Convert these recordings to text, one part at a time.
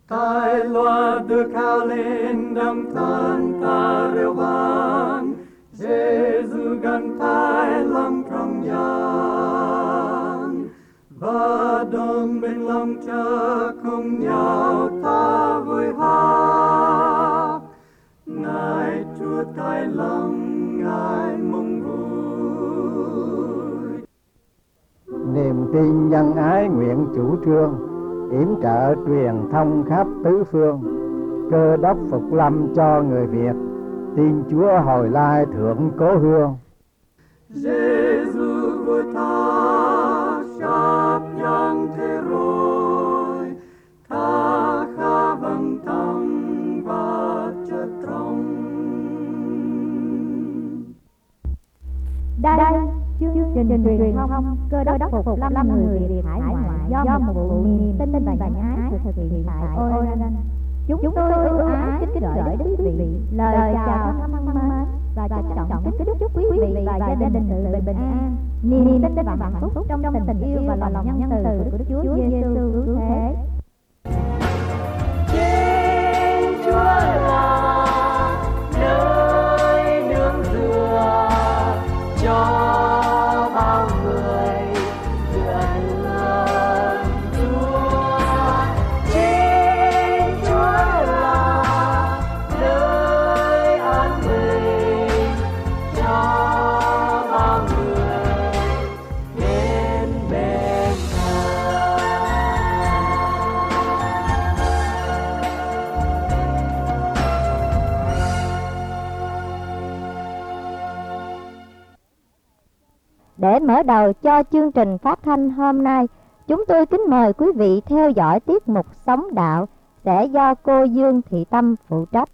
Tài loa được cao lên đồng thân ta reo vang, Giêsu gần tai lòng trong gian, và đồng bên lòng cha cùng nhau ta vui hát. Ngài Chúa tai lòng, Ngài mong vui. Niềm tin nhân ái nguyện chủ trương, yểm trợ truyền thông khắp tứ phương. Cơ đốc phục lâm cho người Việt, tin Chúa hồi lai thượng cố hương. Giêsu vua ta sắp giang thế rồi, ta khá vâng tâm và chất trong. Đây chương trình truyền thông Cơ đốc phục lâm người Việt hải ngoại do một vụ niềm tin và nhân ái thực hiện tại Oregon. Chúng tôi ưu ái kính gửi đến quý vị lời chào thân mến và trân trọng kính chúc quý vị và gia đình sự bình an, niềm tin và hạnh phúc trong tình yêu và lòng nhân từ của Đức Chúa Giêsu cứu thế. Thiên Chúa là nơi nương tựa cho bao người dựa nương Chúa. Thiên Chúa là nơi an bình cho bao người đến bên Ngài. Để mở đầu cho chương trình phát thanh hôm nay, chúng tôi kính mời quý vị theo dõi tiết mục Sống Đạo sẽ do cô Dương Thị Tâm phụ trách.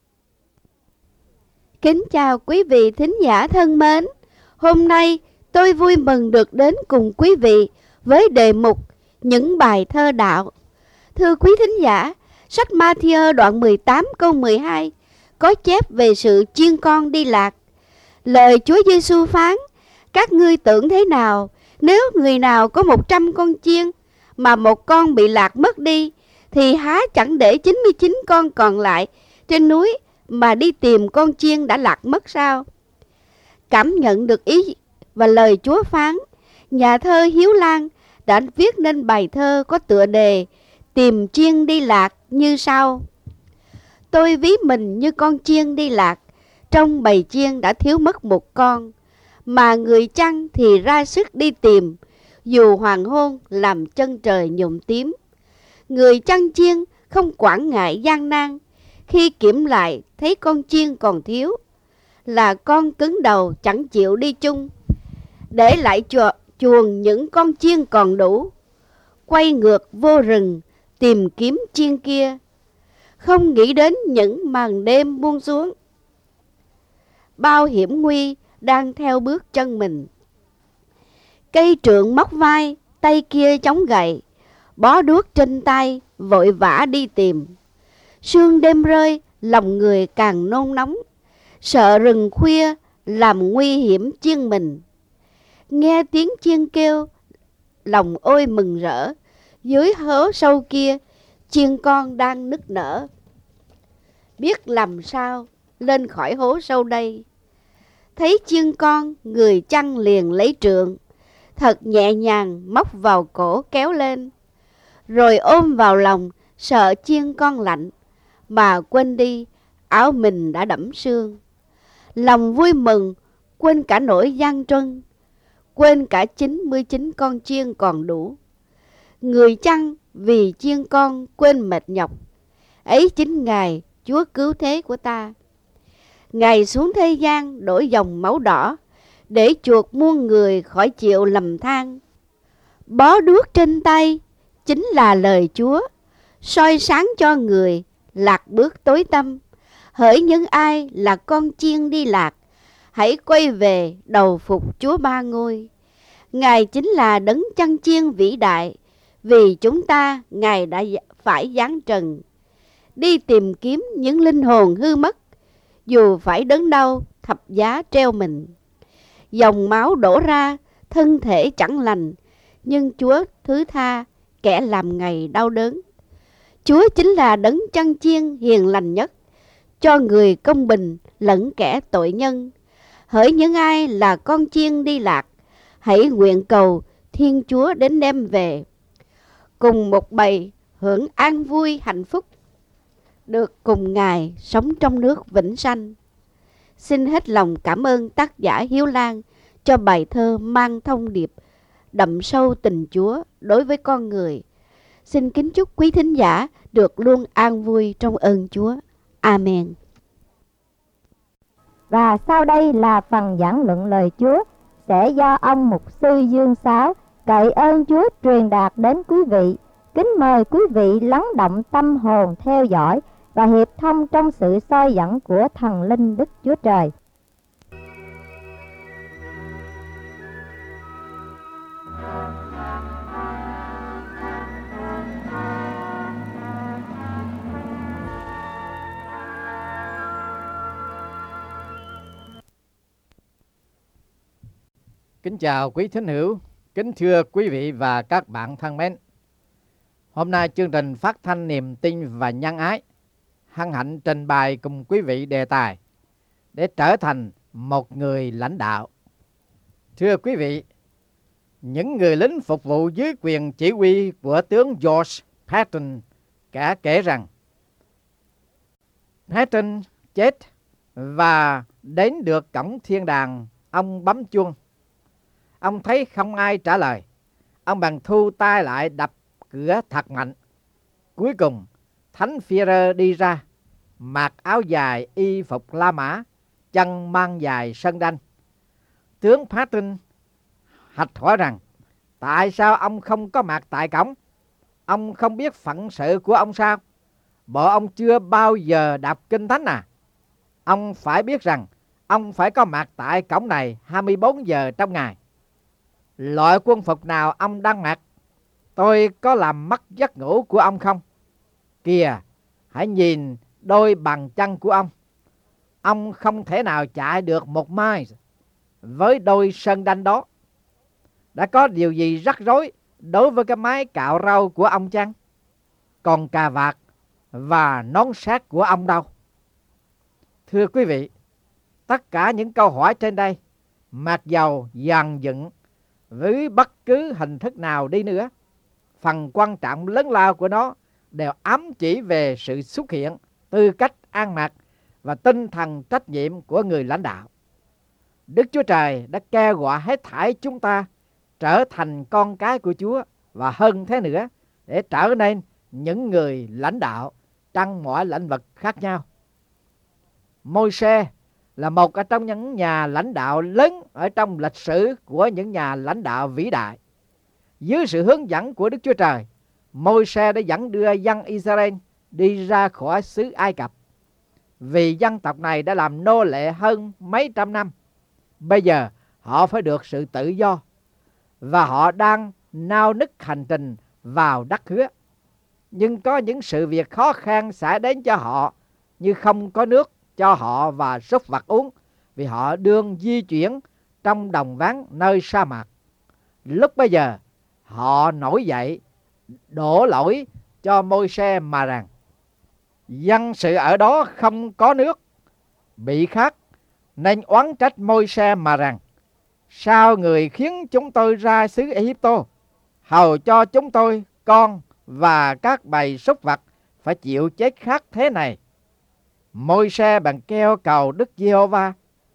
Kính chào quý vị thính giả thân mến. Hôm nay tôi vui mừng được đến cùng quý vị với đề mục Những bài thơ đạo. Thưa quý thính giả, sách Ma-thi-ơ đoạn 18 câu 12 có chép về sự chiên con đi lạc. Lời Chúa Giêsu phán: các ngươi tưởng thế nào nếu người nào có 100 con chiên mà một con bị lạc mất đi, thì há chẳng để 99 con còn lại trên núi mà đi tìm con chiên đã lạc mất sao? Cảm nhận được ý và lời Chúa phán, nhà thơ Hiếu Lan đã viết nên bài thơ có tựa đề Tìm chiên đi lạc như sau: tôi ví mình như con chiên đi lạc, trong bầy chiên đã thiếu mất một con, mà người chăn thì ra sức đi tìm, dù hoàng hôn làm chân trời nhuộm tím. Người chăn chiên không quản ngại gian nan, khi kiểm lại thấy con chiên còn thiếu, là con cứng đầu chẳng chịu đi chung, để lại chuồng những con chiên còn đủ, quay ngược vô rừng tìm kiếm chiên kia, không nghĩ đến những màn đêm buông xuống, bao hiểm nguy đang theo bước chân mình. Cây trượng móc vai, tay kia chống gậy, bó đuốc trên tay, vội vã đi tìm. Sương đêm rơi, lòng người càng nôn nóng, sợ rừng khuya làm nguy hiểm chiên mình. Nghe tiếng chiên kêu, lòng ôi mừng rỡ, dưới hố sâu kia, chiên con đang nức nở. Biết làm sao lên khỏi hố sâu đây. Thấy chiên con, người chăn liền lấy trượng, thật nhẹ nhàng móc vào cổ kéo lên, rồi ôm vào lòng, sợ chiên con lạnh, mà quên đi áo mình đã đẫm sương. Lòng vui mừng, quên cả nỗi gian truân, quên cả 99 con chiên còn đủ. Người chăn vì chiên con quên mệt nhọc, ấy chính Ngài Chúa cứu thế của ta. Ngài xuống thế gian đổi dòng máu đỏ, để chuộc muôn người khỏi chịu lầm than. Bó đuốc trên tay chính là lời Chúa, soi sáng cho người lạc bước tối tăm. Hỡi những ai là con chiên đi lạc, hãy quay về đầu phục Chúa Ba Ngôi. Ngài chính là đấng chăn chiên vĩ đại, vì chúng ta Ngài đã phải giáng trần, đi tìm kiếm những linh hồn hư mất, dù phải đớn đau thập giá treo mình. Dòng máu đổ ra, thân thể chẳng lành, nhưng Chúa thứ tha kẻ làm ngày đau đớn. Chúa chính là đấng chăn chiên hiền lành nhất, cho người công bình lẫn kẻ tội nhân. Hỡi những ai là con chiên đi lạc, hãy nguyện cầu Thiên Chúa đến đem về, cùng một bầy hưởng an vui hạnh phúc, được cùng Ngài sống trong nước vĩnh sanh. Xin hết lòng cảm ơn tác giả Hiếu Lan cho bài thơ mang thông điệp đậm sâu tình Chúa đối với con người. Xin kính chúc quý thính giả được luôn an vui trong ơn Chúa. Amen. Và sau đây là phần giảng luận lời Chúa sẽ do ông mục sư Dương Sáo cậy ơn Chúa truyền đạt đến quý vị. Kính mời quý vị lắng động tâm hồn theo dõi và hiệp thông trong sự soi dẫn của thần linh Đức Chúa Trời. Kính chào quý thính hữu, kính thưa quý vị và các bạn thân mến. Hôm nay chương trình phát thanh niềm tin và nhân ái hân hạnh trình bày cùng quý vị đề tài để trở thành một người lãnh đạo. Thưa quý vị, những người lính phục vụ dưới quyền chỉ huy của tướng George Patton đã kể rằng Patton chết và đến được cổng thiên đàng, ông bấm chuông. Ông thấy không ai trả lời, ông bèn thu tay lại đập cửa thật mạnh. Cuối cùng Thánh Phi-rơ đi ra, mặc áo dài y phục La Mã, chân mang giày sân đanh. Tướng Patton hạch hỏi rằng tại sao ông không có mặt tại cổng? Ông không biết phận sự của ông sao? Bộ ông chưa bao giờ đọc kinh thánh à? Ông phải biết rằng ông phải có mặt tại cổng này 24 giờ trong ngày. Loại quân phục nào ông đang mặc? Tôi có làm mất giấc ngủ của ông không? Kìa, hãy nhìn đôi bàn chân của ông. Ông không thể nào chạy được 1 mile với đôi sân đanh đó. Đã có điều gì rắc rối đối với cái mái cạo râu của ông chăng? Còn cà vạt và nón sát của ông đâu? Thưa quý vị, tất cả những câu hỏi trên đây, mặc dầu dàn dựng với bất cứ hình thức nào đi nữa, phần quan trọng lớn lao của nó đều ám chỉ về sự xuất hiện, tư cách ăn mặc và tinh thần trách nhiệm của người lãnh đạo. Đức Chúa Trời đã kêu gọi hết thảy chúng ta trở thành con cái của Chúa, và hơn thế nữa, để trở nên những người lãnh đạo trong mọi lĩnh vực khác nhau. Môi-se là một trong những nhà lãnh đạo lớn ở trong lịch sử của những nhà lãnh đạo vĩ đại. Dưới sự hướng dẫn của Đức Chúa Trời, Môi-se đã dẫn đưa dân Israel đi ra khỏi xứ Ai Cập. Vì dân tộc này đã làm nô lệ hơn mấy trăm năm, bây giờ họ phải được sự tự do, và họ đang nao nức hành trình vào đất hứa. Nhưng có những sự việc khó khăn xảy đến cho họ, như không có nước cho họ và súc vật uống, vì họ đương di chuyển trong đồng vắng nơi sa mạc. Lúc bây giờ họ nổi dậy đổ lỗi cho Môi-se mà rằng dân sự ở đó không có nước, bị khát, nên oán trách Môi-se mà rằng sao người khiến chúng tôi ra xứ Ai-cập, hầu cho chúng tôi, con và các bầy súc vật phải chịu chết khát thế này. Môi-se bèn kêu cầu Đức Giê-hô-va: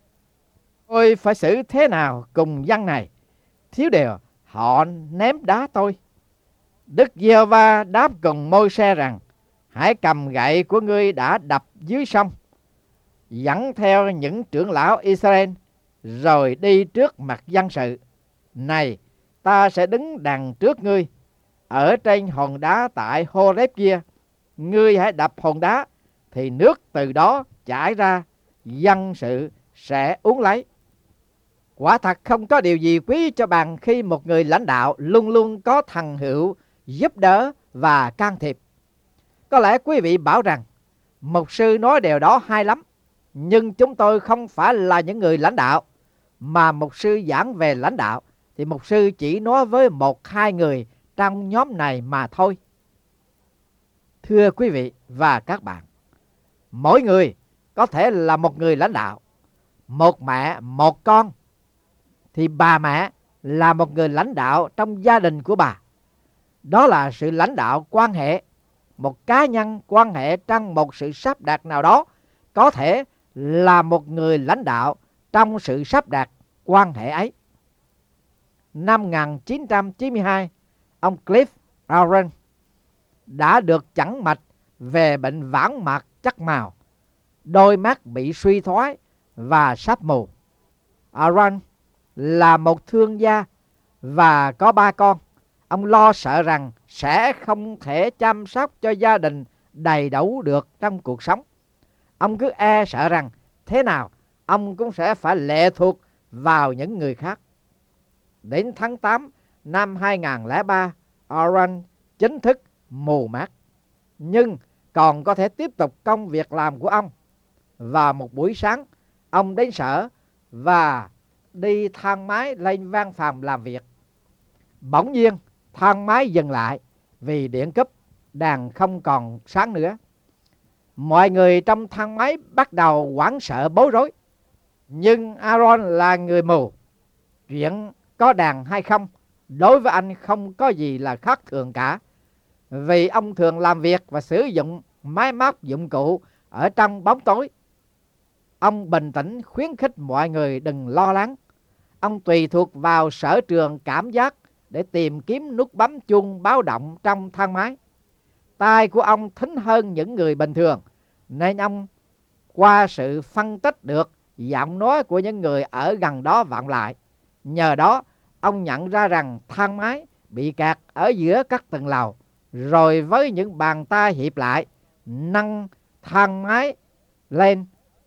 tôi phải xử thế nào cùng dân này? Thiếu điều họ ném đá tôi. Đức Giê-hô-va đáp cùng Môi-se rằng: hãy cầm gậy của ngươi đã đập dưới sông, dẫn theo những trưởng lão Israel, rồi đi trước mặt dân sự. Này, ta sẽ đứng đằng trước ngươi ở trên hòn đá tại Hô-rép kia. Ngươi hãy đập hòn đá, thì nước từ đó chảy ra, dân sự sẽ uống lấy. Quả thật không có điều gì quý cho bằng khi một người lãnh đạo luôn luôn có thần hữu giúp đỡ và can thiệp. Có lẽ quý vị bảo rằng mục sư nói điều đó hay lắm, nhưng chúng tôi không phải là những người lãnh đạo, mà mục sư giảng về lãnh đạo thì mục sư chỉ nói với 1-2 người trong nhóm này mà thôi. Thưa quý vị và các bạn, mỗi người có thể là một người lãnh đạo. Một mẹ, một con, thì bà mẹ là một người lãnh đạo trong gia đình của bà. Đó là sự lãnh đạo quan hệ. Một cá nhân quan hệ trong một sự sắp đặt nào đó có thể là một người lãnh đạo trong sự sắp đặt quan hệ ấy. Năm 1992, ông Cliff Aaron đã được chẩn mạch về bệnh vãng mạc chất màu, đôi mắt bị suy thoái và sắp mù. Aaron là một thương gia và có 3 con. Ông lo sợ rằng sẽ không thể chăm sóc cho gia đình đầy đủ được trong cuộc sống. Ông cứ e sợ rằng thế nào ông cũng sẽ phải lệ thuộc vào những người khác. Đến tháng 8 năm 2003, Aaron chính thức mù mắt, nhưng còn có thể tiếp tục công việc làm của ông. Vào một buổi sáng, ông đến sở và đi thang máy lên văn phòng làm việc. Bỗng nhiên, thang máy dừng lại vì điện cúp đèn không còn sáng nữa. Mọi người trong thang máy bắt đầu hoảng sợ bối rối. Nhưng Aaron là người mù. Chuyện có đèn hay không, đối với anh không có gì là khác thường cả, vì ông thường làm việc và sử dụng máy móc dụng cụ ở trong bóng tối. Ông bình tĩnh khuyến khích mọi người đừng lo lắng. Ông tùy thuộc vào sở trường cảm giác để tìm kiếm nút bấm chuông báo động trong thang máy. Tai của ông thính hơn những người bình thường, nên ông qua sự phân tích được giọng nói của những người ở gần đó vọng lại. Nhờ đó, ông nhận ra rằng thang máy bị kẹt ở giữa các tầng lầu, rồi với những bàn tay hiệp lại, nâng thang máy lên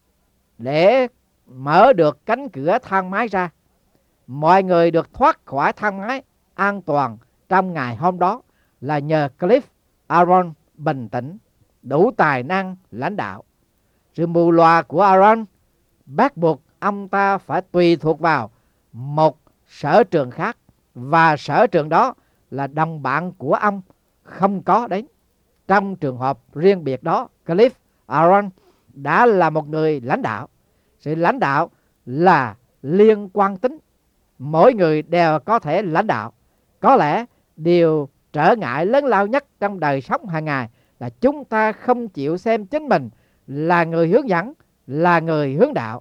để mở được cánh cửa thang máy ra. Mọi người được thoát khỏi thang máy an toàn trong ngày hôm đó là nhờ Cliff Aaron bình tĩnh, đủ tài năng lãnh đạo. Sự mù lòa của Aaron bắt buộc ông ta phải tùy thuộc vào một sở trường khác, và sở trường đó là đồng bạn của ông không có đến. Trong trường hợp riêng biệt đó, Cliff Aaron đã là một người lãnh đạo. Sự lãnh đạo là liên quan tính. Mỗi người đều có thể lãnh đạo. Có lẽ điều trở ngại lớn lao nhất trong đời sống hàng ngày là chúng ta không chịu xem chính mình là người hướng dẫn, là người hướng đạo.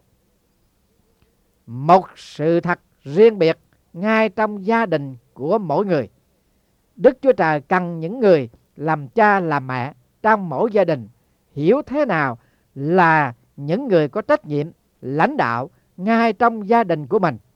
Một sự thật riêng biệt ngay trong gia đình của mỗi người. Đức Chúa Trời cần những người làm cha làm mẹ trong mỗi gia đình hiểu thế nào là những người có trách nhiệm lãnh đạo ngay trong gia đình của mình.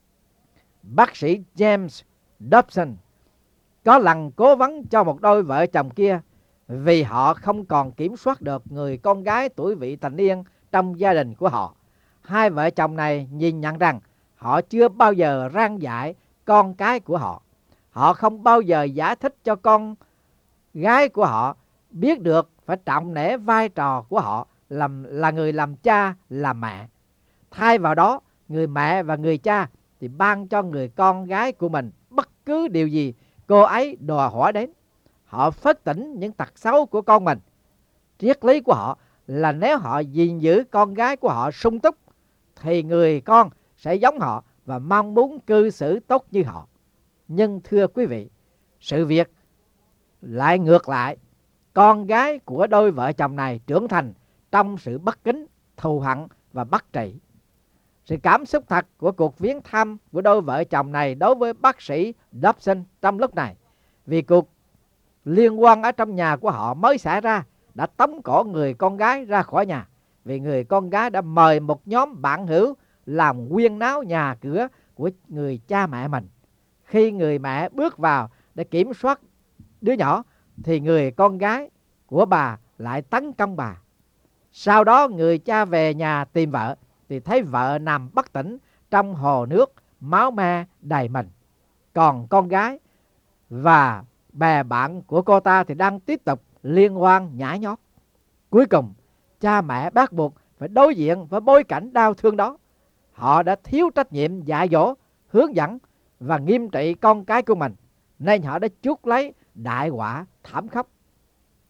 Bác sĩ James Dobson có lần cố vấn cho một đôi vợ chồng kia vì họ không còn kiểm soát được người con gái tuổi vị thành niên trong gia đình của họ. Hai vợ chồng này nhìn nhận rằng họ chưa bao giờ răn dạy con cái của họ. Họ không bao giờ giải thích cho con gái của họ biết được phải trọng nể vai trò của họ là người làm cha, làm mẹ. Thay vào đó, người mẹ và người cha thì ban cho người con gái của mình bất cứ điều gì cô ấy đòi hỏi đến. Họ phớt tỉnh những tật xấu của con mình. Triết lý của họ là nếu họ gìn giữ con gái của họ sung túc thì người con sẽ giống họ và mong muốn cư xử tốt như họ. Nhưng thưa quý vị, sự việc lại ngược lại. Con gái của đôi vợ chồng này trưởng thành trong sự bất kính, thù hận và bất trị. Sự cảm xúc thật của cuộc viếng thăm của đôi vợ chồng này đối với bác sĩ Dobson trong lúc này, vì cuộc liên quan ở trong nhà của họ mới xảy ra, đã tống cổ người con gái ra khỏi nhà, vì người con gái đã mời một nhóm bạn hữu làm huyên náo nhà cửa của người cha mẹ mình. Khi người mẹ bước vào để kiểm soát đứa nhỏ thì người con gái của bà lại tấn công bà. Sau đó người cha về nhà tìm vợ thì thấy vợ nằm bất tỉnh trong hồ nước, máu me đầy mình. Còn con gái và bè bạn của cô ta thì đang tiếp tục liên hoan nhảy nhót. Cuối cùng, cha mẹ bắt buộc phải đối diện với bối cảnh đau thương đó. Họ đã thiếu trách nhiệm dạy dỗ, hướng dẫn và nghiêm trị con cái của mình, nên họ đã chuốc lấy đại họa thảm khốc.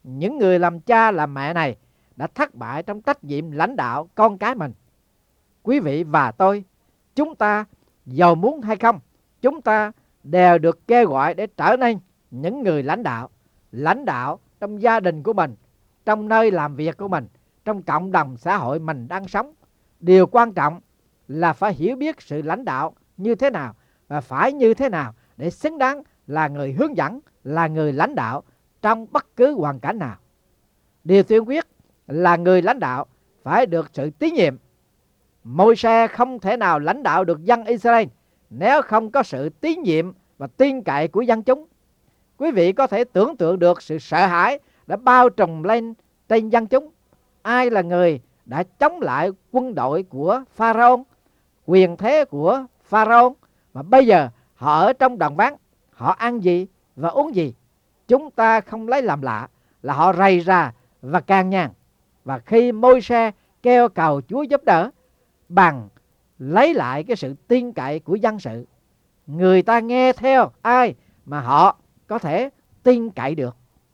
những người làm cha làm mẹ này đã thất bại trong trách nhiệm lãnh đạo con cái mình. Quý vị và tôi, chúng ta giàu muốn hay không, chúng ta đều được kêu gọi để trở nên những người lãnh đạo trong gia đình của mình, trong nơi làm việc của mình, trong cộng đồng xã hội mình đang sống. Điều quan trọng là phải hiểu biết sự lãnh đạo như thế nào và phải như thế nào để xứng đáng là người hướng dẫn, là người lãnh đạo trong bất cứ hoàn cảnh nào. Điều tiên quyết là người lãnh đạo phải được sự tín nhiệm. Môi-se không thể nào lãnh đạo được dân Israel nếu không có sự tín nhiệm và tin cậy của dân chúng. Quý vị có thể tưởng tượng được sự sợ hãi đã bao trùm lên trên dân chúng. Ai là người đã chống lại quân đội của Pharaoh, quyền thế của Pharaoh, và bây giờ họ ở trong đồng vắng, họ ăn gì và uống gì? Chúng ta không lấy làm lạ là họ rầy rà và can nhàn. Và khi Môi-se kêu cầu Chúa giúp đỡ bằng lấy lại cái sự tin cậy của dân sự, người ta nghe theo ai mà họ có thể tin cậy được.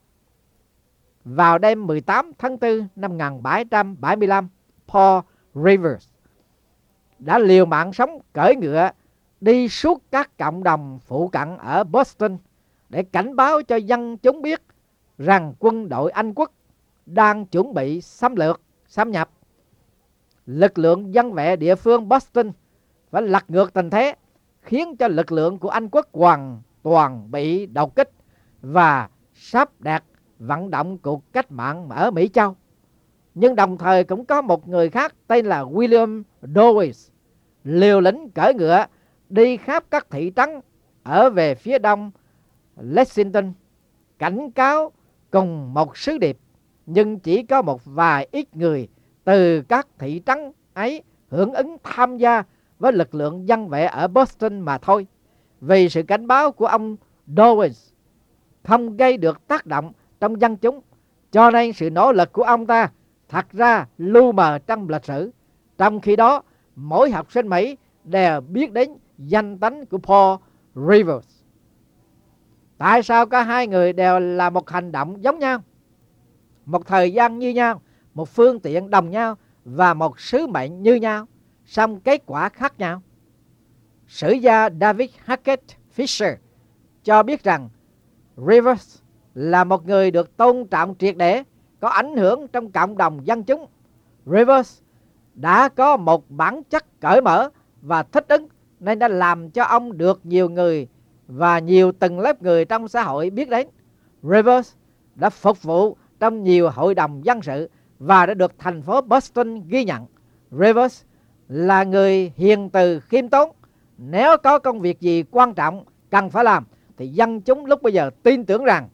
Vào đêm 18 tháng 4 năm 1775, Paul Revere đã liều mạng sống cưỡi ngựa đi suốt các cộng đồng phụ cận ở Boston để cảnh báo cho dân chúng biết rằng quân đội Anh quốc đang chuẩn bị xâm nhập. Lực lượng dân vệ địa phương Boston phải lật ngược tình thế, khiến cho lực lượng của Anh quốc hoàn toàn bị đột kích và sắp đạt vận động cuộc cách mạng ở Mỹ Châu. Nhưng đồng thời cũng có một người khác tên là William Dowes liều lĩnh cưỡi ngựa đi khắp các thị trấn ở về phía đông Lexington, cảnh cáo cùng một sứ điệp, nhưng chỉ có một vài ít người từ các thị trấn ấy hưởng ứng tham gia với lực lượng dân vệ ở Boston mà thôi. Vì sự cảnh báo của ông Dowes không gây được tác động trong dân chúng, cho nên sự nỗ lực của ông ta thật ra lu mờ trong lịch sử. Trong khi đó, mỗi học sinh Mỹ đều biết đến danh tánh của Paul Revere. Tại sao cả hai người đều là một hành động giống nhau, một thời gian như nhau, một phương tiện đồng nhau và một sứ mệnh như nhau, song kết quả khác nhau? Sử gia David Hackett Fisher cho biết rằng Revere là một người được tôn trọng triệt để, có ảnh hưởng trong cộng đồng dân chúng. Revere đã có một bản chất cởi mở và thích ứng, nên đã làm cho ông được nhiều người và nhiều tầng lớp người trong xã hội biết đến. Revere đã phục vụ trong nhiều hội đồng dân sự và đã được thành phố Boston ghi nhận. Revere là người hiền từ, khiêm tốn. Nếu có công việc gì quan trọng cần phải làm thì dân chúng lúc bây giờ tin tưởng rằng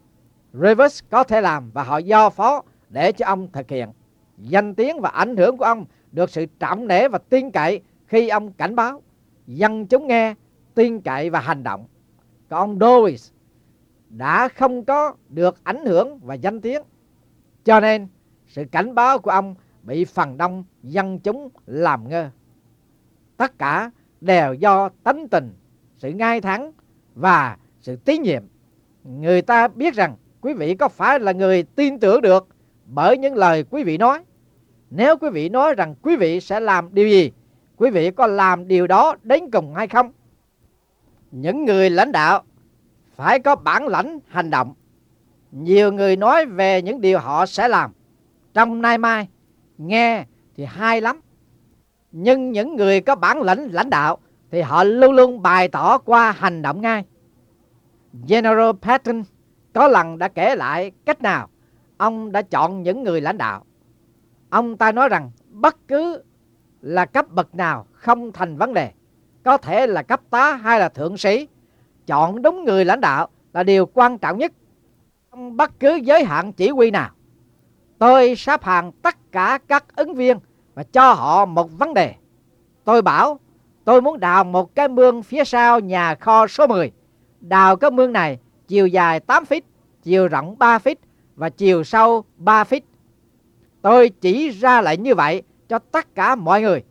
Revere có thể làm và họ giao phó để cho ông thực hiện. Danh tiếng và ảnh hưởng của ông được sự trọng nể và tin cậy khi ông cảnh báo. Dân chúng nghe, tin cậy và hành động. Còn ông Dowes đã không có được ảnh hưởng và danh tiếng, cho nên sự cảnh báo của ông bị phần đông dân chúng làm ngơ. Tất cả đều do tánh tình, sự ngay thẳng và sự tín nhiệm. Người ta biết rằng quý vị có phải là người tin tưởng được bởi những lời quý vị nói. Nếu quý vị nói rằng quý vị sẽ làm điều gì, quý vị có làm điều đó đến cùng hay không? Những người lãnh đạo phải có bản lãnh hành động. Nhiều người nói về những điều họ sẽ làm trong nay mai, nghe thì hay lắm. Nhưng những người có bản lĩnh lãnh đạo thì họ luôn luôn bày tỏ qua hành động ngay. General Patton có lần đã kể lại cách nào ông đã chọn những người lãnh đạo. Ông ta nói rằng bất cứ là cấp bậc nào không thành vấn đề, có thể là cấp tá hay là thượng sĩ. Chọn đúng người lãnh đạo là điều quan trọng nhất, không bất cứ giới hạn chỉ huy nào. Tôi sắp hàng tất cả các ứng viên và cho họ một vấn đề. Tôi bảo tôi muốn đào một cái mương phía sau nhà kho số 10. Đào cái mương này chiều dài 8 feet, chiều rộng 3 feet và chiều sâu 3 feet. Tôi chỉ ra lại như vậy cho tất cả mọi người.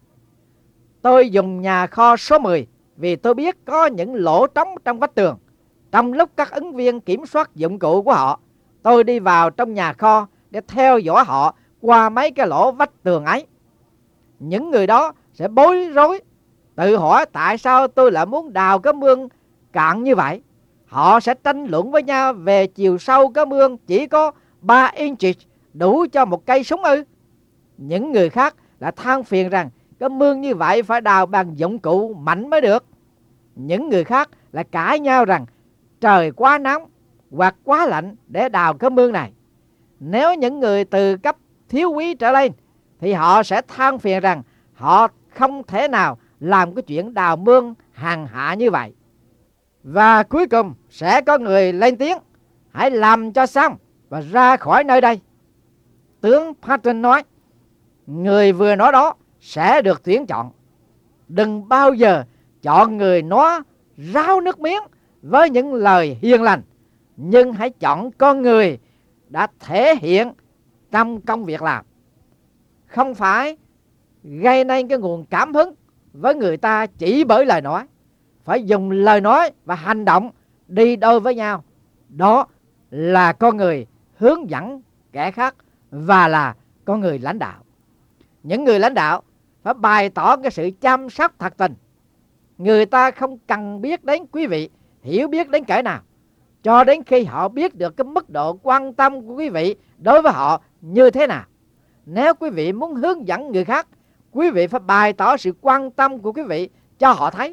Tôi dùng nhà kho số 10 vì tôi biết có những lỗ trống trong vách tường. Trong lúc các ứng viên kiểm soát dụng cụ của họ, tôi đi vào trong nhà kho để theo dõi họ qua mấy cái lỗ vách tường ấy. Những người đó sẽ bối rối, tự hỏi tại sao tôi lại muốn đào cái mương cạn như vậy. Họ sẽ tranh luận với nhau về chiều sâu cái mương chỉ có 3 inches đủ cho một cây súng ư. Những người khác lại than phiền rằng cái mương như vậy phải đào bằng dụng cụ mạnh mới được. Những người khác lại cãi nhau rằng trời quá nóng hoặc quá lạnh để đào cái mương này. Nếu những người từ cấp thiếu úy trở lên thì họ sẽ than phiền rằng họ không thể nào làm cái chuyện đào mương hàng hạ như vậy. Và cuối cùng sẽ có người lên tiếng: hãy làm cho xong và ra khỏi nơi đây. Tướng Patton nói: người vừa nói đó sẽ được tuyển chọn. Đừng bao giờ chọn người nói ráo nước miếng với những lời hiền lành, nhưng hãy chọn con người đã thể hiện trong công việc làm. Không phải gây nên cái nguồn cảm hứng với người ta chỉ bởi lời nói. Phải dùng lời nói và hành động đi đôi với nhau. Đó là con người hướng dẫn kẻ khác và là con người lãnh đạo. Những người lãnh đạo phải bày tỏ cái sự chăm sóc thật tình. Người ta không cần biết đến quý vị hiểu biết đến cỡ nào, cho đến khi họ biết được cái mức độ quan tâm của quý vị đối với họ như thế nào. Nếu quý vị muốn hướng dẫn người khác, quý vị phải bày tỏ sự quan tâm của quý vị cho họ thấy.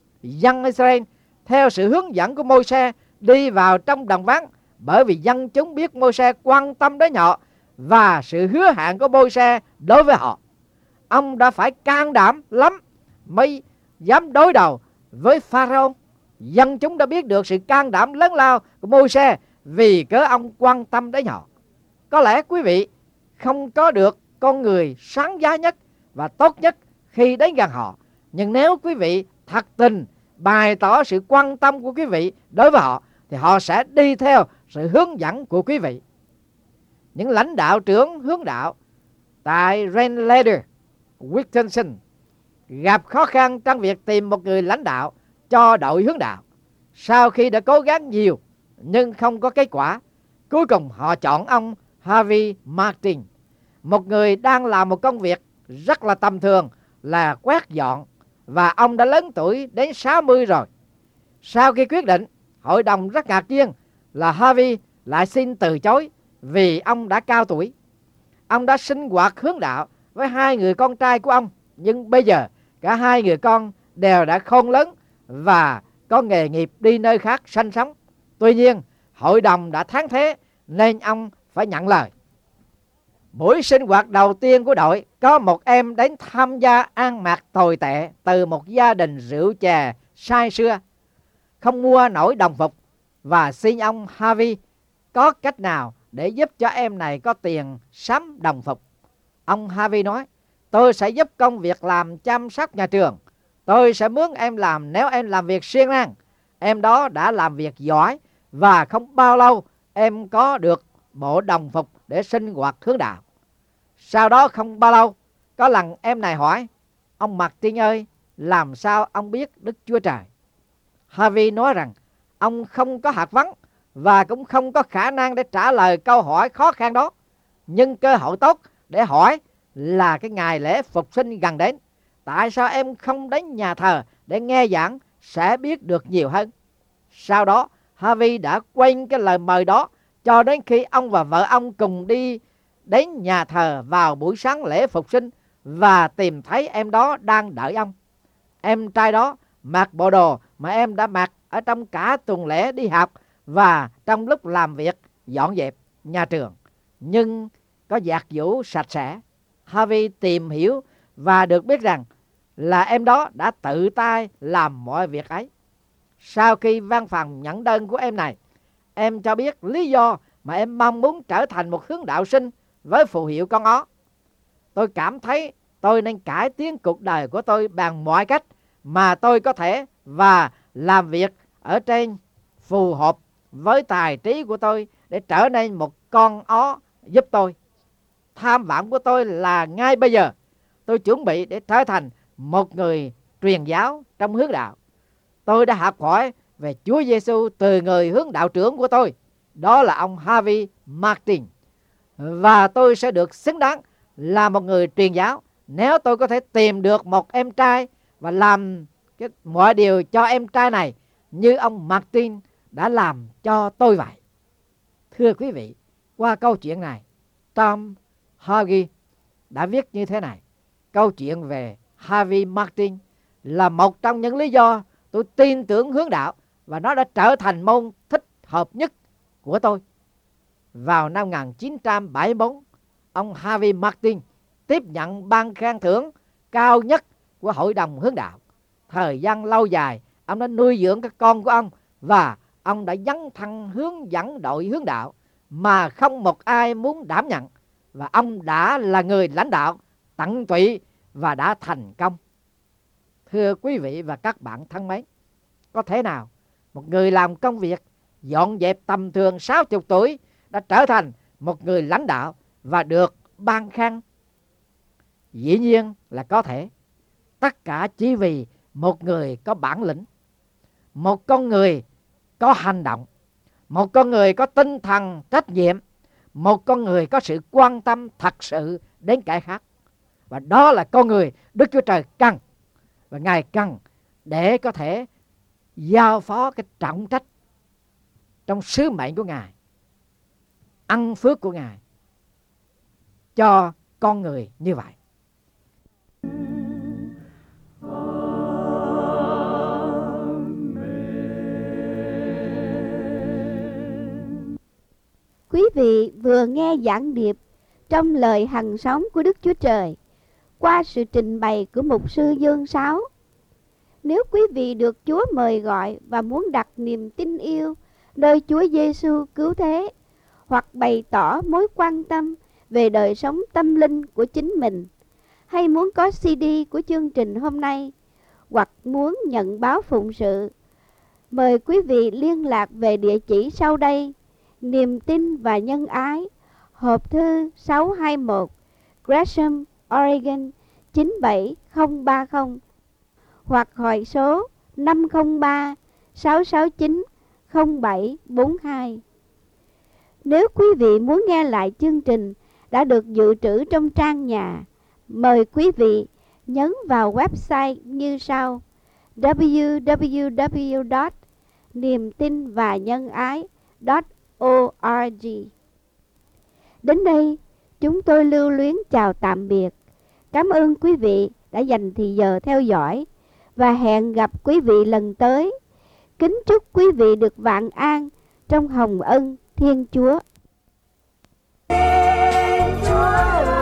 Dân Israel theo sự hướng dẫn của Môi-se đi vào trong đồng vắng, bởi vì dân chúng biết Môi-se quan tâm đến họ và sự hứa hẹn của Môi-se đối với họ. Ông đã phải can đảm lắm mới dám đối đầu với Pharaoh. Dân chúng đã biết được sự can đảm lớn lao của Môi-se vì cớ ông quan tâm đến họ. Có lẽ quý vị không có được con người sáng giá nhất và tốt nhất khi đến gần họ, nhưng nếu quý vị thật tình bày tỏ sự quan tâm của quý vị đối với họ thì họ sẽ đi theo sự hướng dẫn của quý vị. Những lãnh đạo trưởng hướng đạo tại Renlander Wisconsin gặp khó khăn trong việc tìm một người lãnh đạo cho đội hướng đạo. Sau khi đã cố gắng nhiều nhưng không có kết quả, cuối cùng họ chọn ông Harvey Martin, một người đang làm một công việc rất là tầm thường là quét dọn, và ông đã lớn tuổi đến 60 rồi. Sau khi quyết định, hội đồng rất ngạc nhiên là Harvey lại xin từ chối vì ông đã cao tuổi. Ông đã sinh hoạt hướng đạo với 2 người con trai của ông, nhưng bây giờ cả 2 người con đều đã khôn lớn và có nghề nghiệp đi nơi khác sinh sống. Tuy nhiên, hội đồng đã thắng thế nên ông phải nhận lời. Buổi sinh hoạt đầu tiên của đội, có một em đến tham gia ăn mặc tồi tệ từ một gia đình rượu chè say sưa, không mua nổi đồng phục, và xin ông Harvey có cách nào để giúp cho em này có tiền sắm đồng phục. Ông Harvey nói: tôi sẽ giúp công việc làm chăm sóc nhà trường. Tôi sẽ mướn em làm nếu em làm việc siêng năng. Em đó đã làm việc giỏi và không bao lâu em có được bộ đồng phục để sinh hoạt hướng đạo. Sau đó không bao lâu, có lần em này hỏi: ông Martin ơi, làm sao ông biết Đức Chúa Trời? Harvey nói rằng ông không có hạt vấn và cũng không có khả năng để trả lời câu hỏi khó khăn đó. Nhưng cơ hội tốt để hỏi là cái ngày lễ phục sinh gần đến. Tại sao em không đến nhà thờ để nghe giảng sẽ biết được nhiều hơn? Sau đó Harvey đã quên cái lời mời đó cho đến khi ông và vợ ông cùng đi đến nhà thờ vào buổi sáng lễ phục sinh và tìm thấy em đó đang đợi ông. Em trai đó mặc bộ đồ mà em đã mặc ở trong cả tuần lễ đi học và trong lúc làm việc dọn dẹp nhà trường, nhưng có giặt giũ sạch sẽ. Harvey tìm hiểu và được biết rằng là em đó đã tự tay làm mọi việc ấy. Sau khi văn phòng nhận đơn của em này, em cho biết lý do mà em mong muốn trở thành một hướng đạo sinh với phù hiệu con ó. Tôi cảm thấy tôi nên cải tiến cuộc đời của tôi bằng mọi cách mà tôi có thể và làm việc ở trên phù hợp với tài trí của tôi để trở nên một con ó giúp tôi. Tham vọng của tôi là ngay bây giờ tôi chuẩn bị để trở thành một người truyền giáo trong hướng đạo. Tôi đã học hỏi về Chúa Giêsu từ người hướng đạo trưởng của tôi, đó là ông Harvey Martin, và tôi sẽ được xứng đáng là một người truyền giáo nếu tôi có thể tìm được một em trai và làm mọi điều cho em trai này như ông Martin đã làm cho tôi vậy. Thưa quý vị, qua câu chuyện này, Tom Harvey đã viết như thế này: câu chuyện về Harvey Martin là một trong những lý do tôi tin tưởng hướng đạo, và nó đã trở thành môn thích hợp nhất của tôi. Vào năm 1974, ông Harvey Martin tiếp nhận ban khen thưởng cao nhất của Hội đồng hướng đạo. Thời gian lâu dài, ông đã nuôi dưỡng các con của ông, và ông đã dấn thân hướng dẫn đội hướng đạo mà không một ai muốn đảm nhận, và ông đã là người lãnh đạo tận tụy và đã thành công. Thưa quý vị và các bạn thân mến, có thể nào một người làm công việc dọn dẹp tầm thường 60 tuổi đã trở thành một người lãnh đạo và được ban khen? Dĩ nhiên là có thể. Tất cả chỉ vì một người có bản lĩnh, một con người có hành động, một con người có tinh thần trách nhiệm, một con người có sự quan tâm thật sự đến kẻ khác. Và đó là con người Đức Chúa Trời cần, và Ngài cần để có thể giao phó cái trọng trách trong sứ mệnh của Ngài, ân phước của Ngài cho con người như vậy. Quý vị vừa nghe giảng điệp trong lời hằng sống của Đức Chúa Trời qua sự trình bày của mục sư Dương Sáu. Nếu quý vị được Chúa mời gọi và muốn đặt niềm tin yêu nơi Chúa Giêsu cứu thế, hoặc bày tỏ mối quan tâm về đời sống tâm linh của chính mình, hay muốn có CD của chương trình hôm nay, hoặc muốn nhận báo phụng sự, mời quý vị liên lạc về địa chỉ sau đây: Niềm tin và nhân ái, hộp thư 621, Gresham, Oregon 97030, hoặc hỏi số 503 669 0742. Nếu quý vị muốn nghe lại chương trình đã được dự trữ trong trang nhà, mời quý vị nhấn vào website như sau: www.niemtinvanhângai.org. Đến đây, chúng tôi lưu luyến chào tạm biệt. Cảm ơn quý vị đã dành thời giờ theo dõi, và hẹn gặp quý vị lần tới. Kính chúc quý vị được vạn an trong hồng ân Thiên Chúa. Chúa